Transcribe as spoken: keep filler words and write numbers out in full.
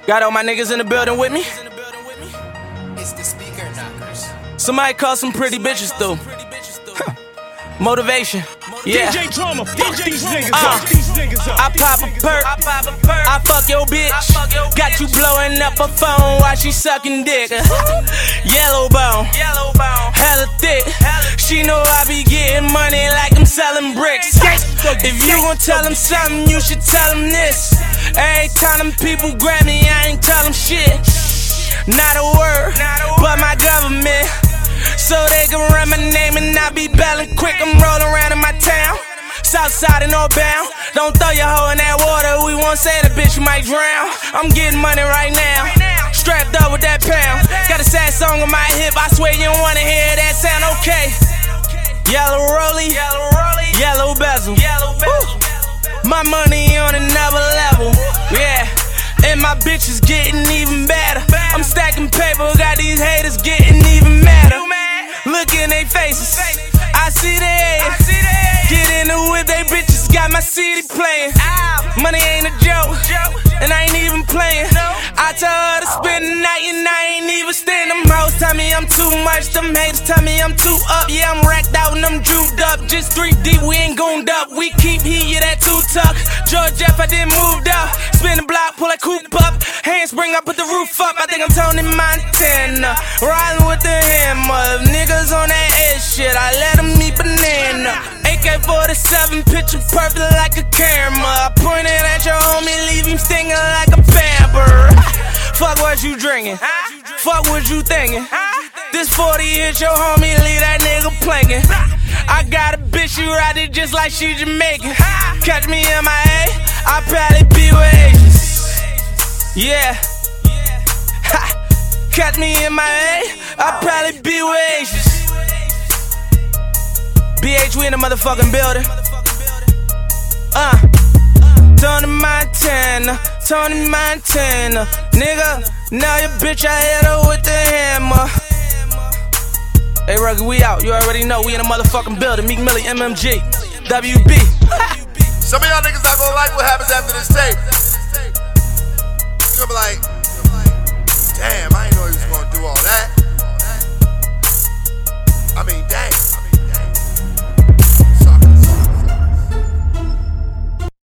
Got all my niggas in the building with me. It's the speaker knockers. Somebody call some pretty bitches through. Motivation. Yeah. D J Drama, fuck these niggas Uh, up. These niggas up. I pop a perk, I fuck your bitch. Got you blowing up a phone while she sucking dick. Yellow bone, hella thick. She know I be getting money like I'm selling bricks. If you gon' tell them something, you should tell them this. Every time them people grab me, I ain't tell them shit. Not a word, but my government. So they can run my name and I be bailing quick. I'm rolling around in my town, Southside and Northbound. Don't throw your hoe in that water, we won't say the bitch you might drown. I'm getting money right now, strapped up with that pound. Got a sad song on my hip, I swear you don't wanna hear that sound, okay. Yellow rollie, yellow bezel. Woo. My money on another level, yeah. And my bitch is getting even better. I'm stacking paper, got these haters getting even madder. Look in they faces, I see they haters. Get in the whip, they bitches got my C D playing. Money ain't a joke, and I ain't even playing. I tell her to spend the night and I ain't even staying. Them hoes tell me I'm too much, them haters tell me I'm too up. Yeah, I'm racked out and I'm juved up. Just three deep, we ain't gooned up. We keep heat, yeah, that two tuck. George Jeff, I didn't moved up. Spin the block, pull that coupe up. Hands spring, I put the roof up. I think I'm Tony Montana, riding with the hammer. Niggas on that edge shit, I let them eat banana. A K forty-seven, picture perfect like a camera. I point it at your homie, leave him stinging like a pamper. Fuck what you drinking, fuck what you thinking. This forty hit your homie, leave that nigga planking. I got a bitch, she ride it just like she Jamaican. Catch me in my A, I probably be with Asians. Yeah. Ha. Catch me in my A, I probably be with Asians. B H, we in the motherfucking building. Uh, Tony Montana, Tony Montana. Nigga, now your bitch, I hit her with the hammer. Hey, Ruggy, we out. You already know we in the motherfucking building. Meek Millie, M M G, W B. Some of y'all niggas not gonna like what happens after this tape. You're gonna be like, damn, I ain't know he was gonna do all that.